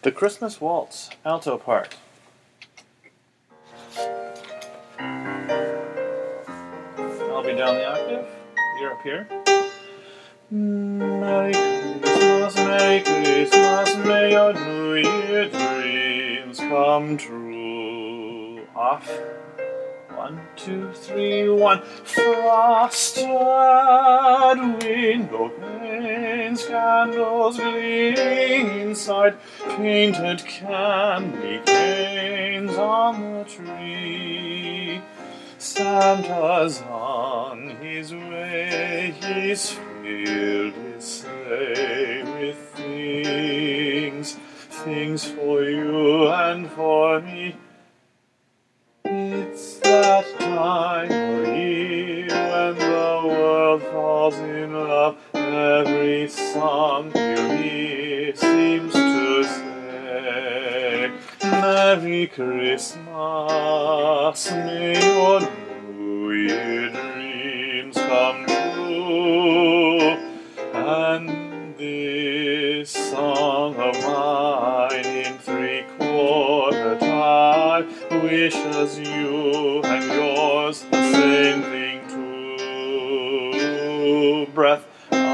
The Christmas Waltz, alto part. I'll be down the octave. You're up here. Merry Christmas, may your New Year dreams come true. Off. 1, 2, 3, 1. Frosted window panes, candles gleaming inside, painted candy canes on the tree. Santa's on his way, he's filled his sleigh with things for you and for me. It's that time of year when the world falls in love. Every song you hear seems to say, Merry Christmas, may your New Year dreams come true. And this song of mine in 3/4 time wishes you and yours the same thing too. Breath,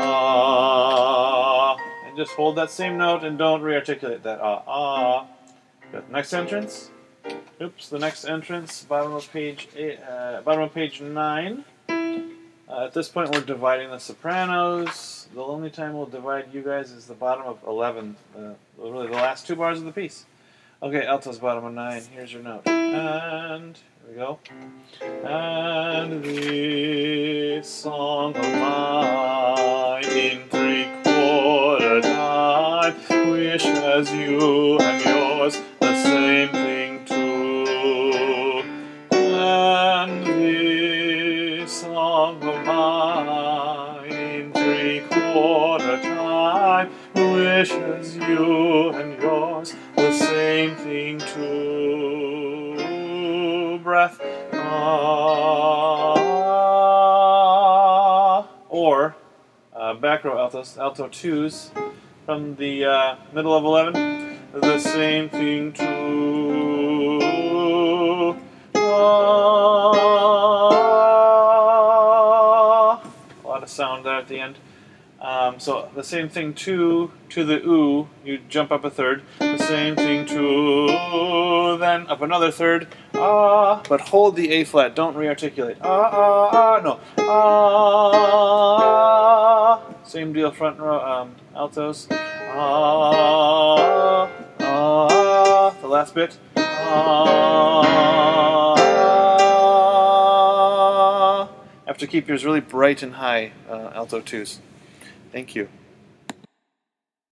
ah. And just hold that same note and don't re-articulate that ah. Good. Next entrance. Oops, the next entrance, bottom of page 9. At this point, we're dividing the sopranos. The only time we'll divide you guys is the bottom of 11, really the last 2 bars of the piece. Okay, alto's bottom of 9. Here's your note. And here we go. And this song of mine in 3/4 time wishes you and yours the same thing too. And this song of mine in 3/4 time wishes you and yours the same thing too. Breath, ah. Or back row altos, alto 2s from the middle of 11. The same thing too. Ah. A lot of sound there at the end. So the same thing to the oo, you jump up a third. The same thing to, then up another third. Ah, but hold the A flat. Don't re-articulate. No. Ah. Same deal, front row altos. The last bit. Have to keep yours really bright and high, alto 2s. Thank you.